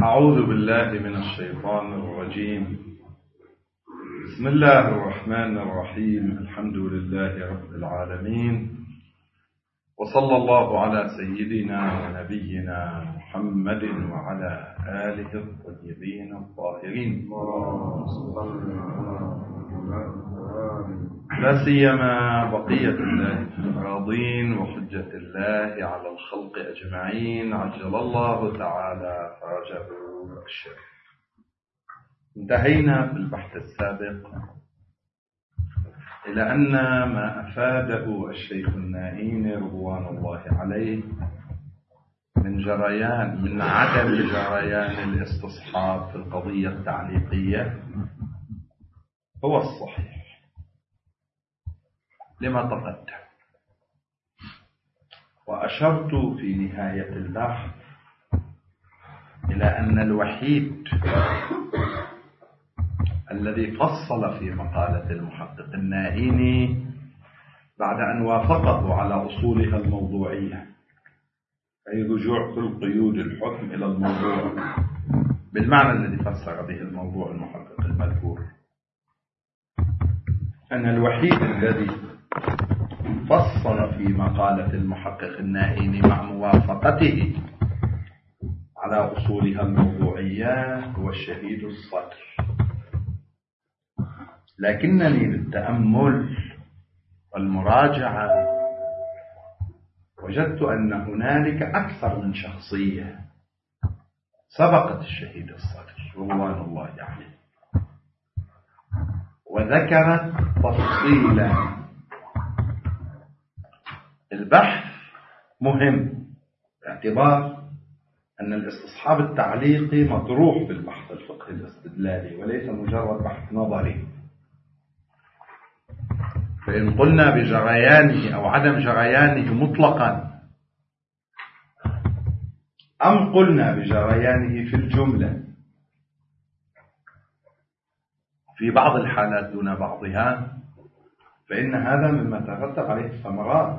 أعوذ بالله من الشيطان الرجيم. بسم الله الرحمن الرحيم. الحمد لله رب العالمين، وصلى الله على سيدنا ونبينا محمد وعلى آله الطيبين الطاهرين، لا سيما بقية الله الراضين وحجة الله على الخلق أجمعين، عجل الله تعالى فرجه الشريف. انتهينا في البحث السابق إلى أن ما أفاده الشيخ النائين رضوان الله عليه من عدم جريان الاستصحاب في القضية التعليقية هو الصحيح لما تقدم، وأشرت في نهاية البحث إلى أن الوحيد الذي فصل في مقالة المحقق النائيني بعد أن وافقه على أصولها الموضوعية، أي رجوع كل قيود الحكم إلى الموضوع بالمعنى الذي فسر به الموضوع المحقق المذكور، أن الوحيد الذي فصل في مقالة المحقق النائيني مع موافقته على أصولها الموضوعية هو الشهيد الصدر. لكنني بالتأمل والمراجعة وجدت أن هنالك أكثر من شخصية سبقت الشهيد الصدر رضوان الله عليه وذكرت تفصيلا. البحث مهم باعتبار أن الاستصحاب التعليقي مطروح بالبحث الفقهي الاستدلالي وليس مجرد بحث نظري. فإن قلنا بجريانه أو عدم جريانه مطلقا أم قلنا بجريانه في الجملة في بعض الحالات دون بعضها، فإن هذا مما ترتب عليه الثمرات،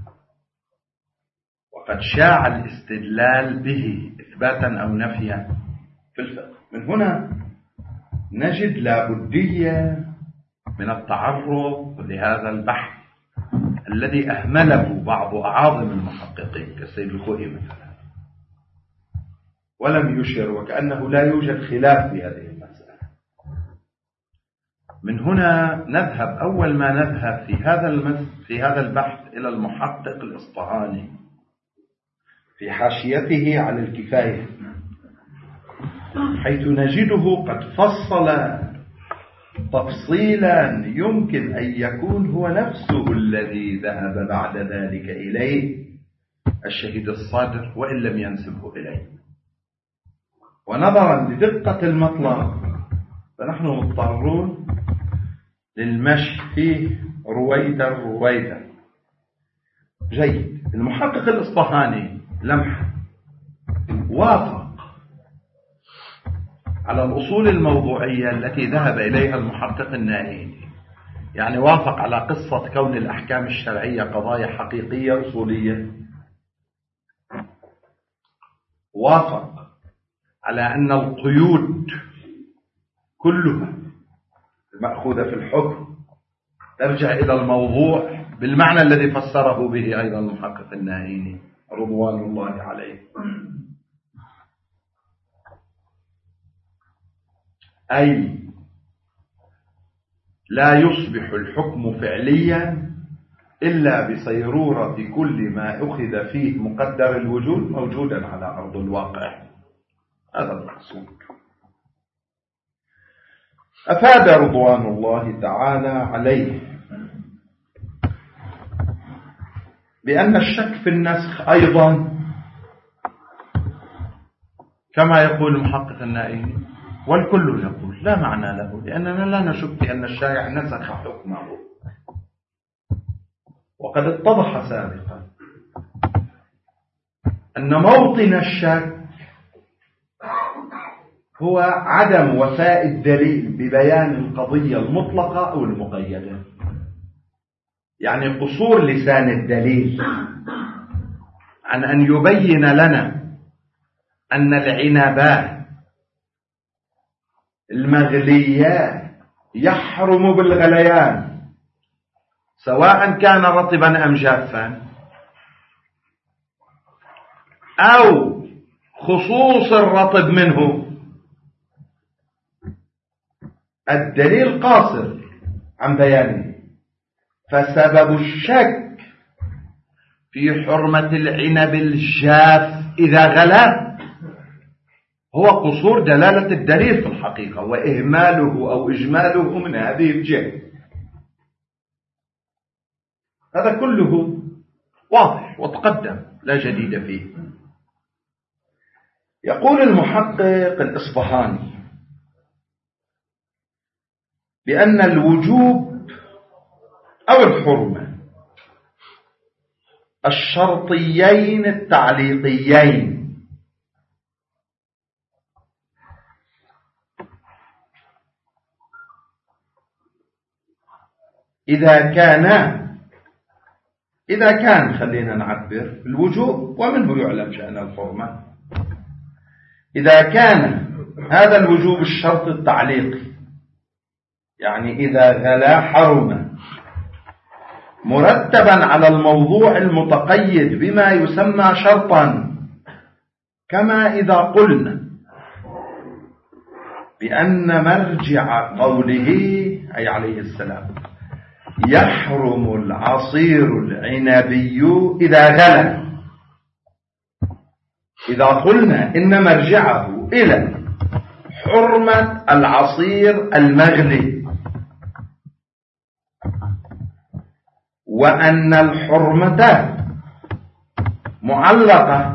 وقد شاع الاستدلال به إثباتا أو نفيا في الفقه. من هنا نجد لابدية من التعرض لهذا البحث الذي أهمله بعض أعاظم المحققين كالسيد الخوئي مثلا، ولم يشر وكأنه لا يوجد خلاف في هذه المسألة. من هنا نذهب أول ما نذهب في هذا البحث إلى المحقق الإصفهاني في حاشيته على الكفاية، حيث نجده قد فصل تفصيلا يمكن أن يكون هو نفسه الذي ذهب بعد ذلك إليه الشهيد الصادر وإن لم ينسبه إليه. ونظرا لدقة المطلب فنحن مضطرون للمشي فيه رويدا. جيد. المحقق الإصفهاني لمحة وافق على الأصول الموضوعية التي ذهب إليها المحقق النائيني، يعني وافق على قصة كون الأحكام الشرعية قضايا حقيقية أصولية، وافق على أن القيود كلها المأخوذة في الحكم ترجع إلى الموضوع بالمعنى الذي فسره به أيضا المحقق النائيني رضوان الله عليه، أي لا يصبح الحكم فعليا إلا بصيرورة كل ما أخذ فيه مقدر الوجود موجودا على أرض الواقع. هذا المقصود. أفاد رضوان الله تعالى عليه بأن الشك في النسخ أيضا كما يقول المحقق النائيني والكل يقول لا معنى له، لأننا لا نشك أن الشارع نسخ حكمه. وقد اتضح سابقا أن موطن الشك هو عدم وفاء الدليل ببيان القضية المطلقة أو المقيدة، يعني قصور لسان الدليل عن أن يبين لنا أن العنبة المغلية يحرم بالغليان، سواء كان رطبا أم جافا، أو خصوص الرطب منه. الدليل قاصر عن بيانه، فسبب الشك في حرمة العنب الجاف إذا غلا هو قصور دلالة الدليل في الحقيقة، وإهماله أو إجماله من هذه الجهة. هذا كله واضح وتقدم، لا جديد فيه. يقول المحقق الإصفهاني بأن الوجوب أو الحرمة الشرطيين التعليقيين إذا كان خلينا نعبر الوجوب ومنه يعلم شأن الحرمة، إذا كان هذا الوجوب الشرط التعليقي، يعني إذا غلا حرم، مرتبا على الموضوع المتقيد بما يسمى شرطا، كما إذا قلنا بأن مرجع قوله أي عليه السلام يحرم العصير العنبي إذا غلا، إذا قلنا إن مرجعه إلى حرمة العصير المغلي، وأن الحرمة معلقة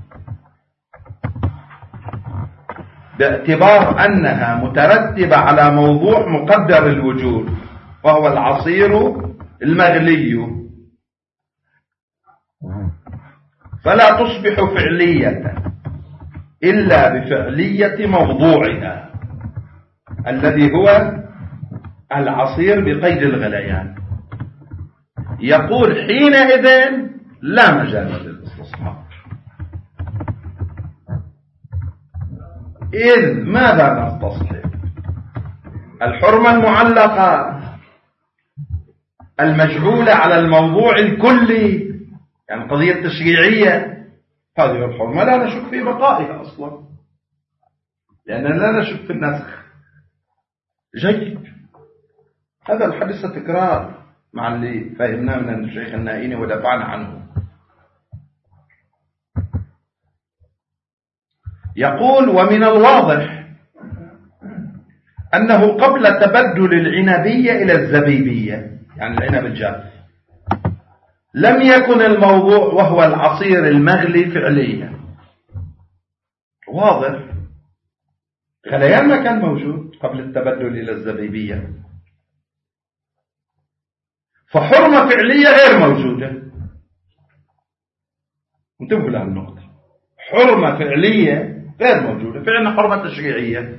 باعتبار أنها مترتبة على موضوع مقدر الوجود وهو العصير المغلي، فلا تصبح فعلية إلا بفعلية موضوعها الذي هو العصير بقيد الغليان. يقول حينئذ لا مجال للاستصحاب. إذ ماذا نستصحب؟ الحرمة المعلقة المجعولة على الموضوع الكلي، يعني قضية تشريعية، هذه الحرمة لا نشك في بقائها أصلا، لأننا لا نشك في النسخ. جيد، هذا الحديث تكرار مع اللي فهمناه من الشيخ النائيني ودفعنا عنه. يقول ومن الواضح أنه قبل تبدل العنبية إلى الزبيبية، يعني العنب الجاف، لم يكن الموضوع وهو العصير المغلي فعليا. واضح، غليان ما كان موجود قبل التبدل إلى الزبيبية، فحرمة فعلية غير موجودة. انتبهوا لها النقطة، حرمة فعلية غير موجودة، فعلنا حرمة تشريعية.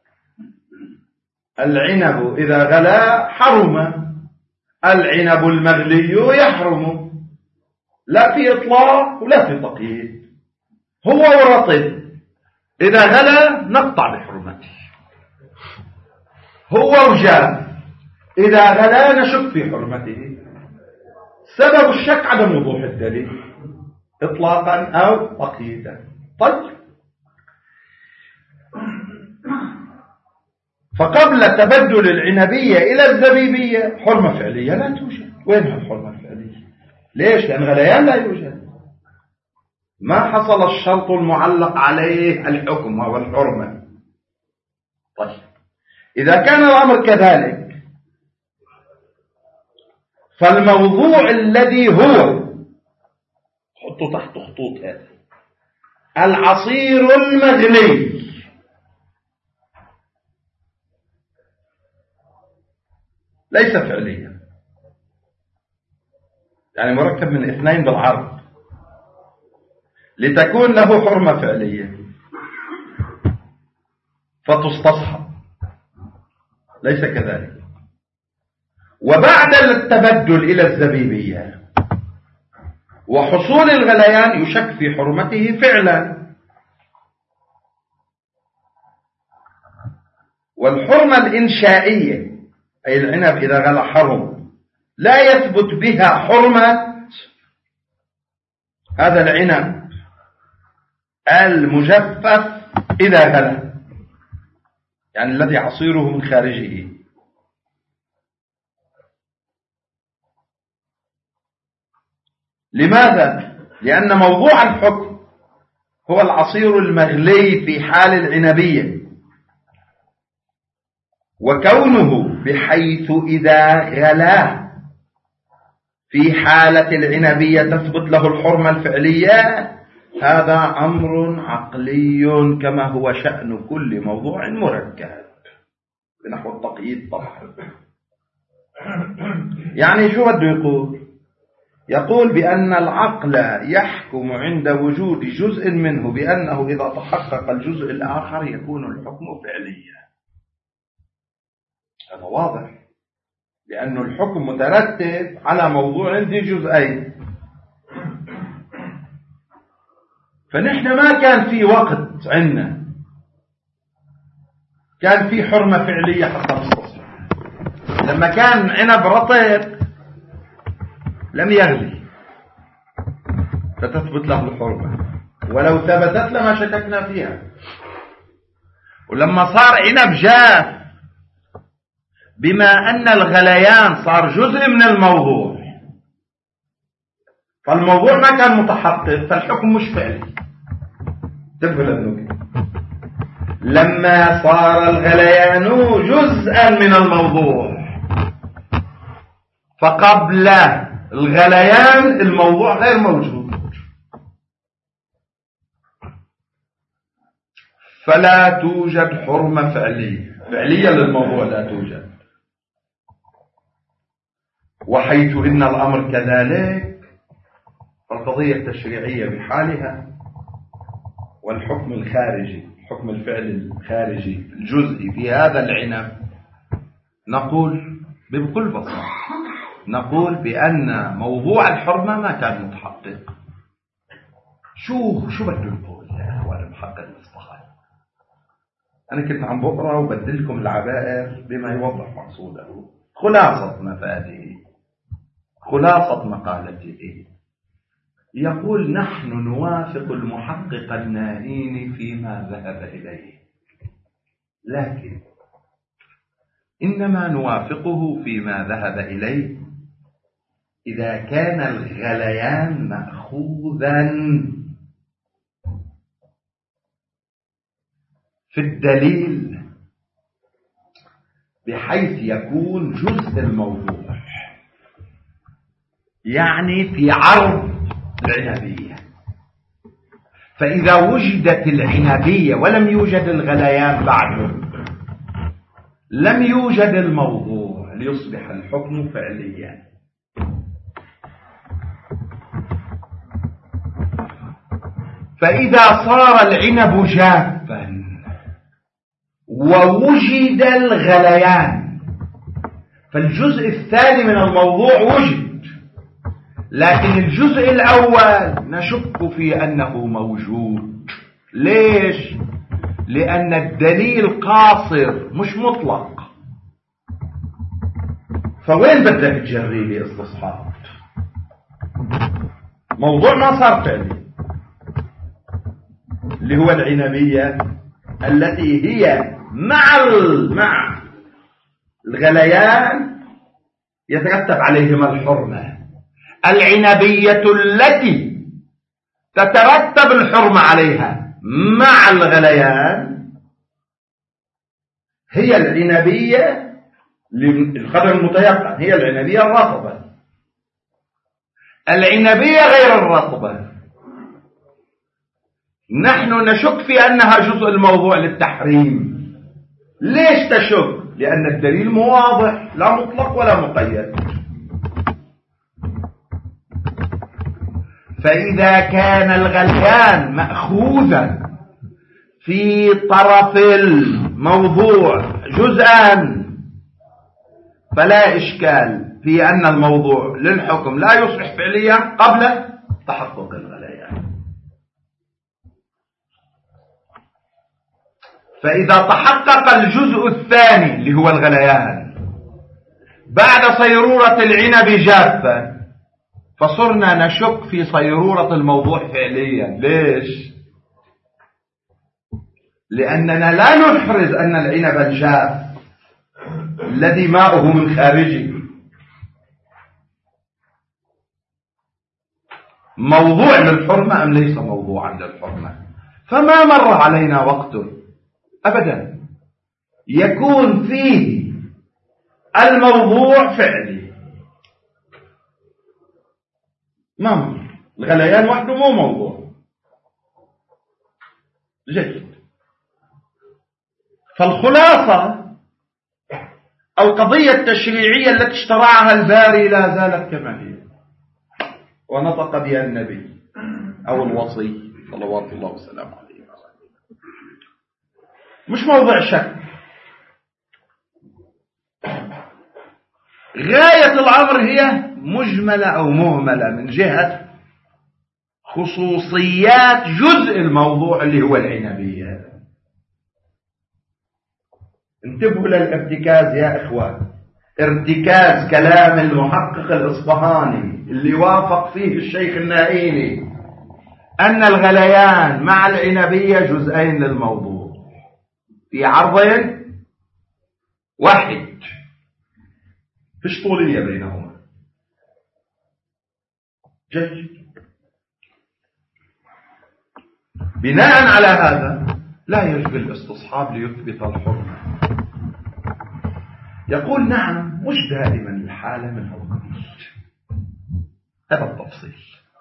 العنب إذا غلا حرم، العنب المغلي يحرم، لا في إطلاق ولا في تقييد. هو ورطب إذا غلا نقطع بحرمته، هو وجاف إذا غلا نشك في حرمته. سبب الشك عدم وضوح الدليل إطلاقا أو تقييدا. طيب، فقبل تبدل العنبية إلى الزبيبية حرمة فعلية لا توجد. وينها الحرمة الفعلية؟ ليش؟ لأن غليان لا يوجد، ما حصل الشرط المعلق عليه الحكم وهو الحرمة. طيب، إذا كان الأمر كذلك فالموضوع الذي هو حطوا تحت خطوط هذه العصير المغلي ليس فعليا، يعني مركب من اثنين بالعرض لتكون له حرمة فعلية فتصتصحب، ليس كذلك. وبعد التبدل إلى الزبيبية وحصول الغليان يشك في حرمته فعلا، والحرمة الإنشائية أي العنب إذا غلى حرم لا يثبت بها حرمة هذا العنب المجفف إذا غلى، يعني الذي عصيره من خارجه. لماذا؟ لأن موضوع الحكم هو العصير المغلي في حال العنبية، وكونه بحيث إذا غلا في حالة العنبية تثبت له الحرمة الفعلية، هذا أمر عقلي كما هو شأن كل موضوع مركب بنحو التقييد طبعا. يعني شو بده يقول؟ يقول بأن العقل يحكم عند وجود جزء منه بأنه إذا تحقق الجزء الآخر يكون الحكم فعليا. هذا واضح، لأن الحكم مترتب على موضوع ذي جزئين. فنحن ما كان في وقت عندنا كان في حرمة فعلية حتى نستصحب. لما كان عنب رطب لم يغلي فتثبت له الحرمة، ولو ثبتت لما شككنا فيها. ولما صار عنب جاف بما أن الغليان صار جزء من الموضوع، فالموضوع ما كان متحقق، فالحكم مش فعلي. انتبهوا للنكتة، لما صار الغليان جزءا من الموضوع فقبل الغليان الموضوع غير موجود، فلا توجد حرمة فعلية للموضوع، لا توجد. وحيث إن الأمر كذلك فالقضية التشريعية بحالها، والحكم الخارجي، حكم الفعل الخارجي الجزئي في هذا العنب، نقول بكل بساطة نقول بأن موضوع الحرمة ما كان متحقق. شو بده يقول يا أخوان المحقق الإصطلاحي؟ أنا كنت عم بقرأ وبدلكم العبائر بما يوضح مقصوده. خلاصة مفاده، خلاصة مقالته، يقول نحن نوافق المحقق النائين فيما ذهب إليه، لكن إنما نوافقه فيما ذهب إليه إذا كان الغليان مأخوذا في الدليل بحيث يكون جزء الموضوع، يعني في عرض العنبية. فإذا وجدت العنبية ولم يوجد الغليان بعده لم يوجد الموضوع ليصبح الحكم فعليا. فإذا صار العنب جافا ووجد الغليان فالجزء الثاني من الموضوع وجد، لكن الجزء الأول نشك في أنه موجود. ليش؟ لأن الدليل قاصر مش مطلق. فوين بدك تجري لي استصحاب؟ موضوع ما صار فعلي اللي هو العنبية التي هي مع الغليان يترتب عليهما الحرمة. العنبية التي تترتب الحرمة عليها مع الغليان هي العنبية الخبر المتيقن، هي العنبية الرطبة. العنبية غير الرطبة نحن نشك في أنها جزء الموضوع للتحريم. ليش تشك؟ لأن الدليل مو واضح، لا مطلق ولا مقيد. فإذا كان الغليان مأخوذا في طرف الموضوع جزءا فلا إشكال في أن الموضوع للحكم لا يصبح فعليا قبل تحقق الغليان. فإذا تحقق الجزء الثاني اللي هو الغليان بعد صيرورة العنب جافا، فصرنا نشك في صيرورة الموضوع فعليا. ليش؟ لأننا لا نحرز أن العنب الجاف الذي ماؤه من خارجه موضوع للحرمة أم ليس موضوعا للحرمة. فما مر علينا وقت أبدا يكون فيه الموضوع فعلي، ما مر. الغليان وحده مو موضوع. جيد. فالخلاصة القضية التشريعية التي اشترعها الباري لا زالت كما هي، ونطق بها النبي أو الوصي صلوات الله وسلامه عليه. مش موضع شك. غاية الأمر هي مجملة أو مهملة من جهة خصوصيات جزء الموضوع اللي هو العنبية. انتبهوا للارتكاز يا إخوان، ارتكاز كلام المحقق الإصفهاني اللي وافق فيه الشيخ النائيني أن الغليان مع العنبية جزئين للموضوع في عرض واحد، فيش طولية بينهما. جيد. بناء على هذا لا يجب الاستصحاب ليثبت الحرمة. يقول نعم مش دائما الحالة من القبيل، هذا التفصيل.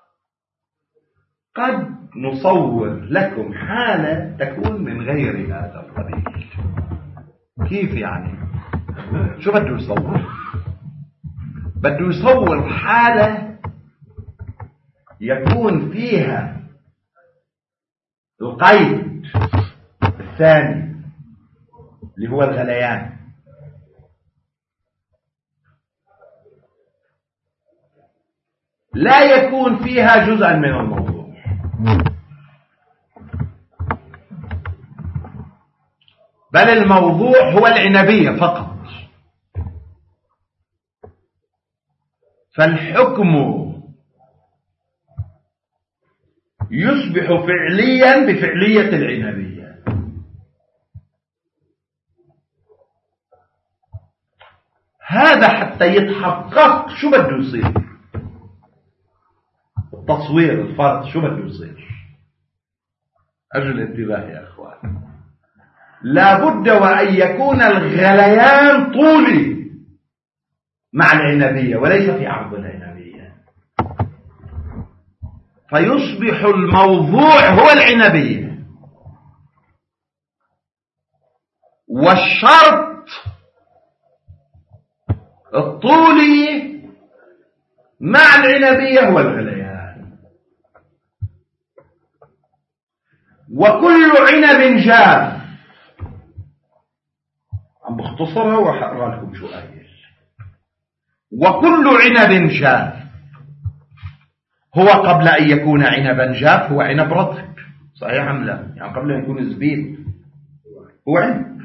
قد نصور لكم حالة تكون من غير هذا القبيل. كيف يعني؟ شو بده يصور؟ بده يصور حالة يكون فيها القيد الثاني اللي هو الغليان، لا يكون فيها جزءا من الموضوع، بل الموضوع هو العنبية فقط. فالحكم يصبح فعليا بفعلية العنبية. هذا حتى يتحقق شو بده يصير؟ التصوير الفرد شو بده يصير؟ أجل الانتباه يا أخوان، لابد وأن يكون الغليان طولي مع العنبية وليس في عرض العنبية، فيصبح الموضوع هو العنبية، والشرط الطولي مع العنبية هو الغليان. وكل عنب جاف، عم بختصرها وحقرأ لكم شو قايل. وكل عنب جاف هو قبل أن يكون عنبا جاف هو عنب رطب، صحيح أم لا؟ يعني قبل أن يكون زبيب هو عنب.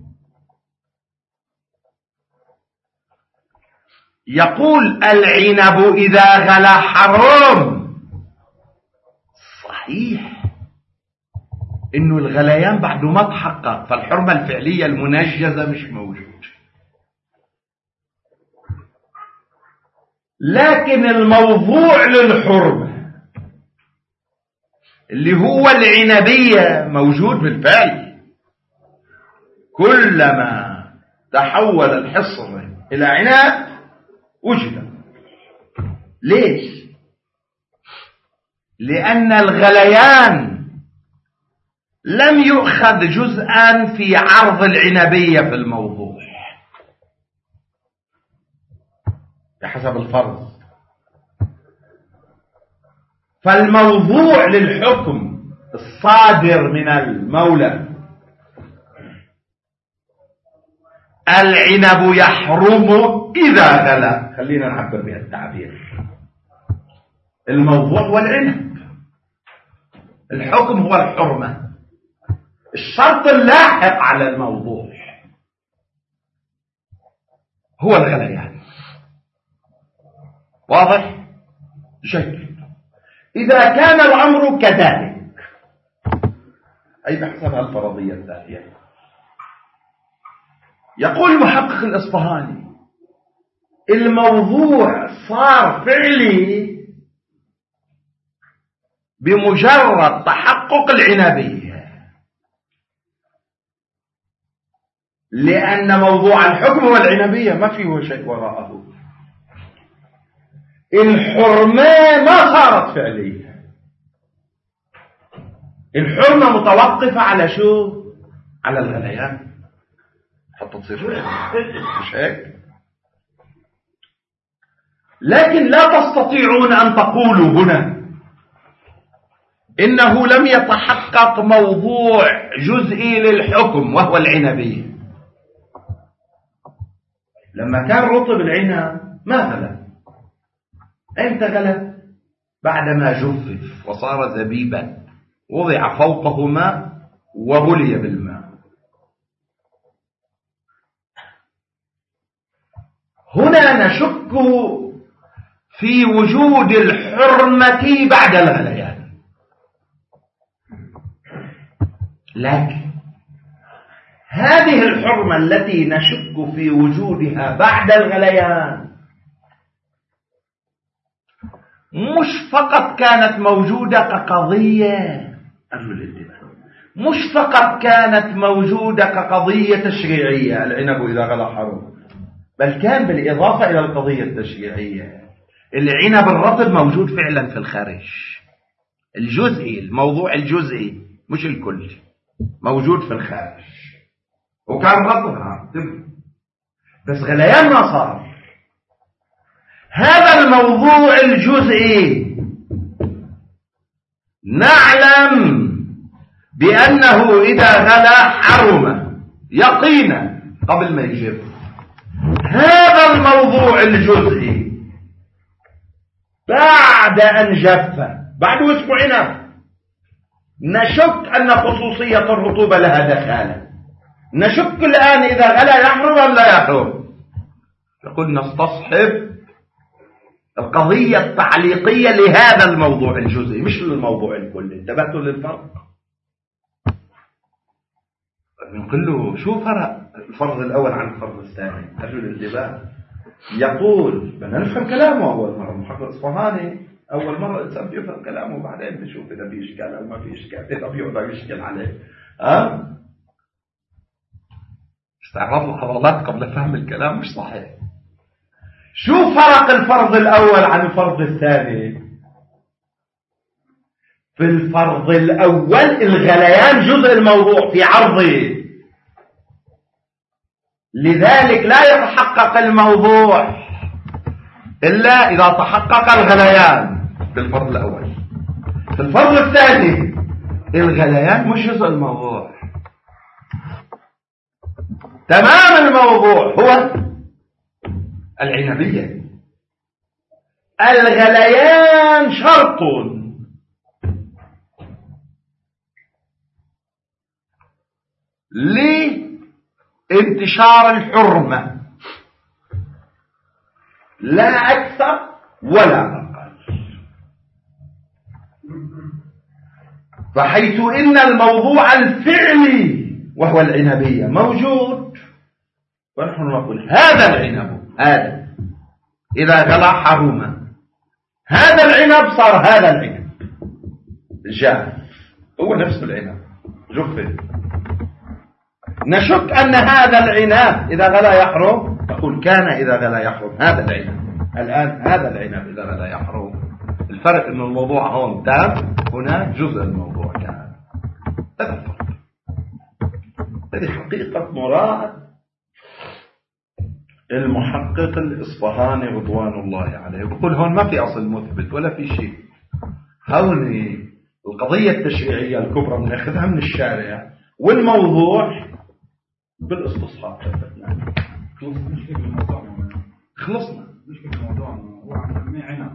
يقول العنب إذا غلا حرام. صحيح إنه الغليان بعده ما تحقق، فالحرمة الفعلية المنجزة مش موجود، لكن الموضوع للحرمة اللي هو العنبية موجود بالفعل. كلما تحول الحصر إلى عنب وجد. ليش؟ لأن الغليان لم يؤخذ جزءا في عرض العنبية في الموضوع بحسب الفرض. فالموضوع للحكم الصادر من المولى العنب يحرم إذا غلا. خلينا نعبر بها التعبير. الموضوع هو العنب، الحكم هو الحرمة. الشرط اللاحق على الموضوع هو الغليان. واضح؟ جيد. إذا كان الأمر كذلك، أي بحسب الفرضية التالية، يقول محقق الإصفهاني الموضوع صار فعلي بمجرد تحقق العنبية، لأن موضوع الحكم هو العنبية، ما فيه شيء وراءه. الحرمة ما صارت فعلية، الحرمة متوقفة على شو؟ على الغليان حتى تصير مش هيك؟ لكن لا تستطيعون أن تقولوا هنا إنه لم يتحقق موضوع جزئي للحكم وهو العنبية. لما كان رطب العنب ما غلى. أنت غلى بعدما جفف وصار زبيبا، وضع فوقه ماء وبلي بالماء. هنا نشك في وجود الحرمة بعد الغليان، لكن هذه الحرمة التي نشك في وجودها بعد الغليان مش فقط كانت موجودة كقضية، أرجو الانتباه، مش فقط كانت موجودة كقضية تشريعية العنب إذا غلى حرم، بل كان بالإضافة إلى القضية التشريعية العنب الرطب موجود فعلا في الخارج، الجزئي، الموضوع الجزئي مش الكل موجود في الخارج، وكان رطبها بس غليان ما صار. هذا الموضوع الجزئي نعلم بأنه إذا غلى حرم يقينا قبل ما يجب. هذا الموضوع الجزئي بعد أن جف بعد أسبوعين نشك أن خصوصية الرطوبة لها دخالة، نشك الآن إذا غلى يحرم أم لا يحرم. يقول نستصحب القضية التعليقية لهذا الموضوع الجزئي مش للموضوع الكلي. انتبهتوا للفرق؟ نقول له شو فرق الفرض الأول عن الفرض الثاني؟ أرجو الانتباه. يقول بدنا نفهم كلامه أول مرة. محقق الإصفهاني أول مرة الإنسان بيفهم كلامه وبعدين بيشوف إذا في إشكال أو ما في إشكال، إذا بيقدر يشكل عليه. استعراض الحضارات قبل فهم الكلام مش صحيح. شو فرق الفرض الأول عن الفرض الثاني؟ في الفرض الأول الغليان جزء الموضوع في عرضه، لذلك لا يتحقق الموضوع إلا إذا تحقق الغليان بالفرض الأول. في الفرض الثاني الغليان مش جزء الموضوع، تمام الموضوع هو العنبية. الغليان شرط لانتشار الحرمة لا أكثر ولا أقل، فحيث إن الموضوع الفعلي وهو العنبية موجود، ونحن نقول هذا العنب هذا إذا غلى حرم، هذا العنب صار هذا العنب جاف، هو نفس العنب جفت. نشك أن هذا العنب إذا غلى يحرم، نقول كان إذا غلى يحرم هذا العنب، الآن هذا العنب إذا غلى يحرم. الفرق أن الموضوع هون تام، هنا جزء الموضوع كان. هذا الفرق. هذه حقيقة مراد المحقق الإصفهاني رضوان الله عليه. يقول هون ما في أصل مثبت ولا في شيء، هون القضية التشريعية الكبرى بناخذها من الشارع، والموضوع بالاستصحاب. خلصنا. هو عم عنب.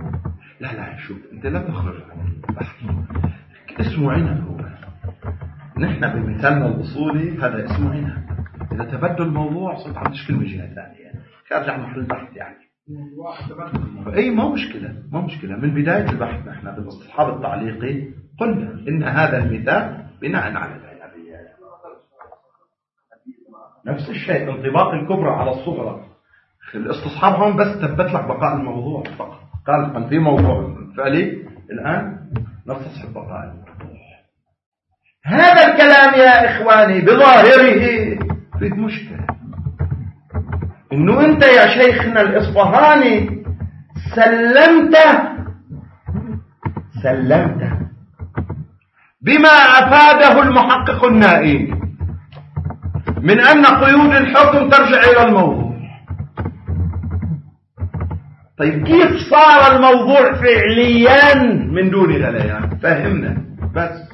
لا شوف انت لا تخرج عن البحث. اسمه عنب هو، نحن بمثالنا الأصولي هذا اسمه عنب. إذا تبدل الموضوع صرت عم تشكل من جهة ثانية، خارج عن محل البحث يعني. أي ما مشكلة من بداية البحث نحن بالاستصحاب التعليقي قلنا إن هذا المثال بناء على العنبية. نفس الشيء انطباق الكبرى على الصغرى. الاستصحاب هون بس ثبت لك بقاء الموضوع فقط. قال كان في موضوع فعلي الآن نستصحب بقاء الموضوع. هذا الكلام يا إخواني بظاهره فيه مشكلة، إنه أنت يا شيخنا الإصفهاني سلمت بما أفاده المحقق النائي من أن قيود الحكم ترجع إلى الموضوع. طيب كيف صار الموضوع فعليا من دون غليان؟ فهمنا بس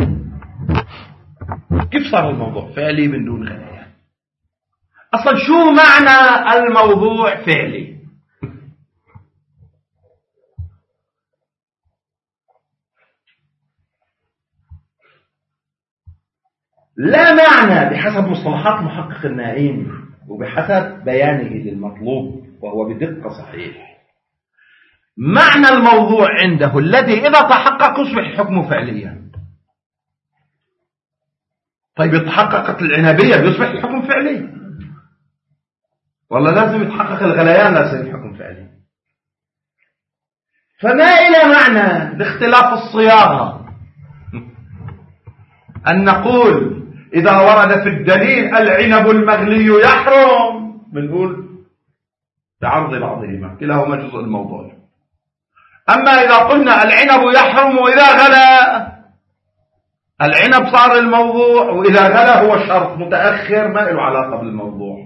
كيف صار الموضوع فعلي من دون غليان؟ أصلا شو معنى الموضوع فعلي؟ لا معنى بحسب مصطلحات محقق النائين وبحسب بيانه للمطلوب وهو بدقة صحيح. معنى الموضوع عنده الذي إذا تحقق يصبح الحكم فعليا. طيب تحققت العنبية بيصبح الحكم فعلي، والله لازم يتحقق الغليان لازم الحكم فعلي. فما إلى معنى لاختلاف الصياغة أن نقول إذا ورد في الدليل العنب المغلي يحرم بنقول بعرض بعضهما كلاهما جزء الموضوع. أما إذا قلنا العنب يحرم وإذا غلا، العنب صار الموضوع وإذا غلا هو شرط متأخر ما له علاقة بالموضوع.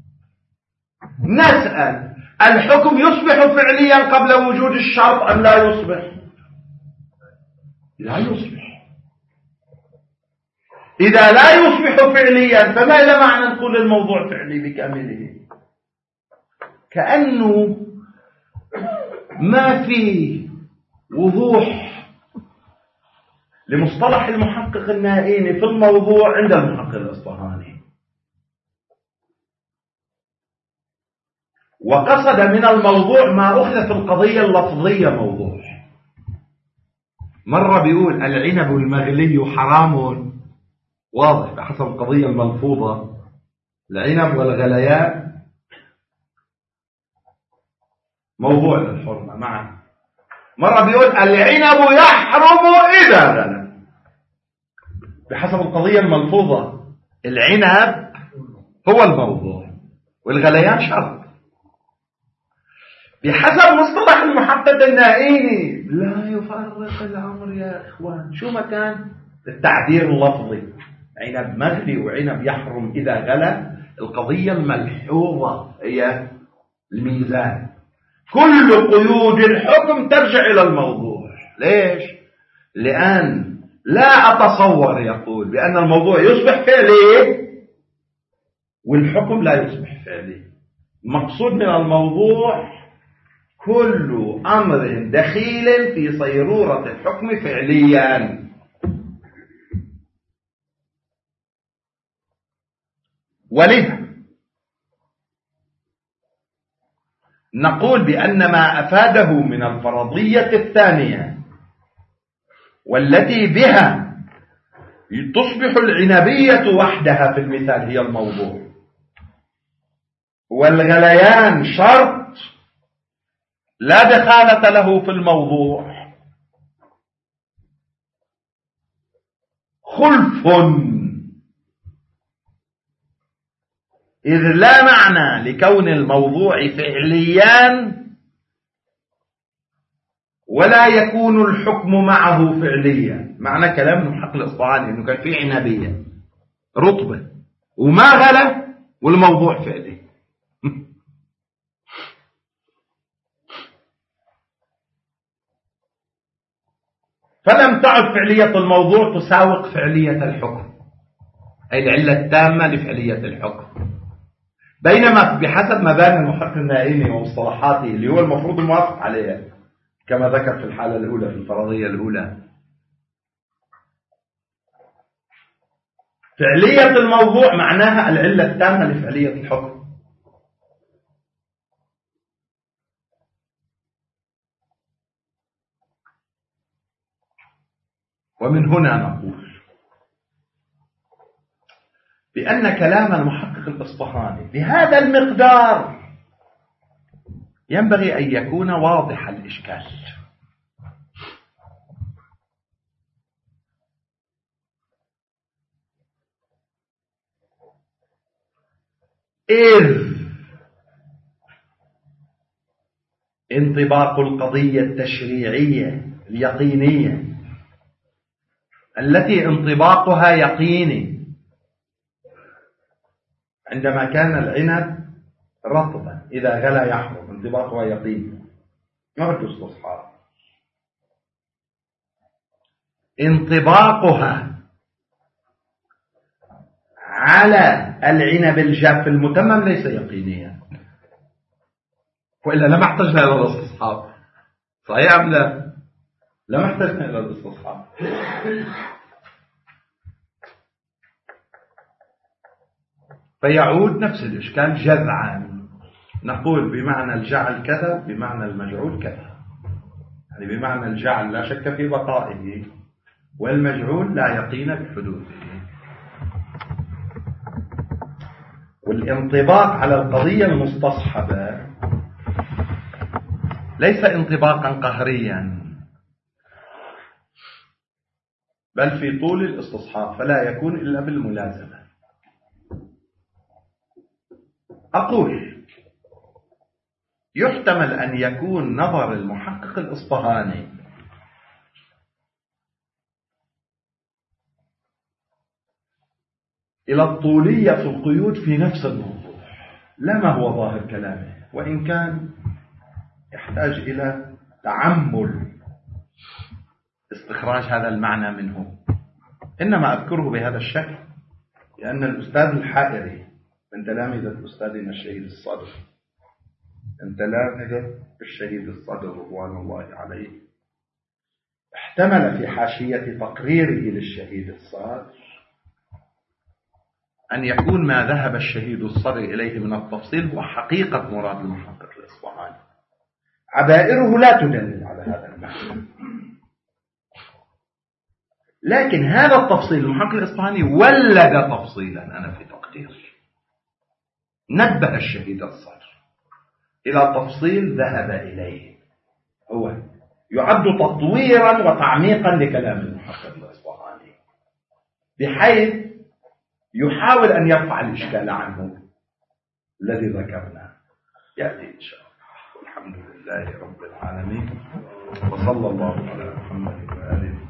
نسأل الحكم يصبح فعليا قبل وجود الشرط أم لا يصبح؟ لا يصبح. إذا لا يصبح فعليا فما إلى معنى نقول الموضوع فعلي بكامله؟ كأنه ما في وضوح لمصطلح المحقق النائين في الموضوع عند المحقق الإصفهاني. وقصد من الموضوع ما أخذ في القضية اللفظية موضوع. مرة بيقول العنب المغلي حرام، واضح بحسب القضية الملفوظة العنب والغليان موضوع للحرمة معا. مرة بيقول العنب يحرم إذا غلى، بحسب القضية الملفوظة العنب هو الموضوع والغليان شرط. بحسب مصطلح المحقق النائيني لا يفرق الأمر يا إخوان. شو مكان التعبير اللفظي عنب مغلي وعنب يحرم إذا غلى؟ القضية الملحوظة هي الميزان. كل قيود الحكم ترجع إلى الموضوع. ليش؟ لأن لا أتصور يقول بأن الموضوع يصبح فعلي والحكم لا يصبح فعلي. المقصود من الموضوع كل أمر دخيل في صيرورة الحكم فعليا. ولذا نقول بأن ما أفاده من الفرضية الثانية والتي بها تصبح العنبية وحدها في المثال هي الموضوع، والغليان شرط لا دخالة له في الموضوع، خلف إذ لا معنى لكون الموضوع فعليا ولا يكون الحكم معه فعليا. معنى كلام المحقق الإصفهاني إنه كان في عنبية رطبة وما غلى والموضوع فعلي. فلم تعد فعلية الموضوع تساوق فعلية الحكم، أي العلة التامة لفعلية الحكم. بينما بحسب مباني المحقق النائيني ومصطلحاته اللي هو المفروض الموافق عليها كما ذكر في الحالة الأولى في الفرضية الأولى، فعلية الموضوع معناها العلة التامة لفعلية الحكم. ومن هنا نقول بأن كلام المحقق الإصفهاني بهذا المقدار ينبغي أن يكون واضح الإشكال. إذ انطباق القضية التشريعية اليقينية التي انطباقها يقيني عندما كان العنب رطبا إذا غلا يحرم، انطباقها يقيني يعد استصحاب. انطباقها على العنب الجاف المتمم ليس يقينيا، وإلا لما احتجنا إلى الاستصحاب. صحيح أم لا؟ لما احتجنا إلى الاستصحاب. فيعود نفس الإشكال جذعا، نقول بمعنى الجعل كذا بمعنى المجعول كذا، يعني بمعنى الجعل لا شك في بقائه والمجعول لا يقين بحدوثه. والانطباق على القضية المستصحبة ليس انطباقا قهريا، بل في طول الاستصحاب، فلا يكون إلا بالملازمة. أقول يحتمل أن يكون نظر المحقق الإصفهاني إلى الطولية في القيود في نفس الموضوع لا ما هو ظاهر كلامه، وإن كان يحتاج إلى تعمل استخراج هذا المعنى منه. إنما أذكره بهذا الشكل لأن الأستاذ الحائري من تلامذة أستاذنا الشهيد الصدر، من تلامذة الشهيد الصدر رضوان الله عليه، احتمل في حاشية تقريره للشهيد الصدر أن يكون ما ذهب الشهيد الصدر إليه من التفصيل هو حقيقة مراد المحقق الإصفهاني. عبائره لا تدلل على هذا المعنى، لكن هذا التفصيل المحقق الإصفهاني ولد تفصيلا أنا في تقديري. نبه الشهيد الصدر إلى تفصيل ذهب إليه، هو يعد تطويرا وتعميقا لكلام المحقق الإصفهاني، بحيث يحاول أن يرفع الإشكال عنه الذي ذكرناه. يأتي إن شاء الله. والحمد لله رب العالمين، وصلى الله على محمد وآله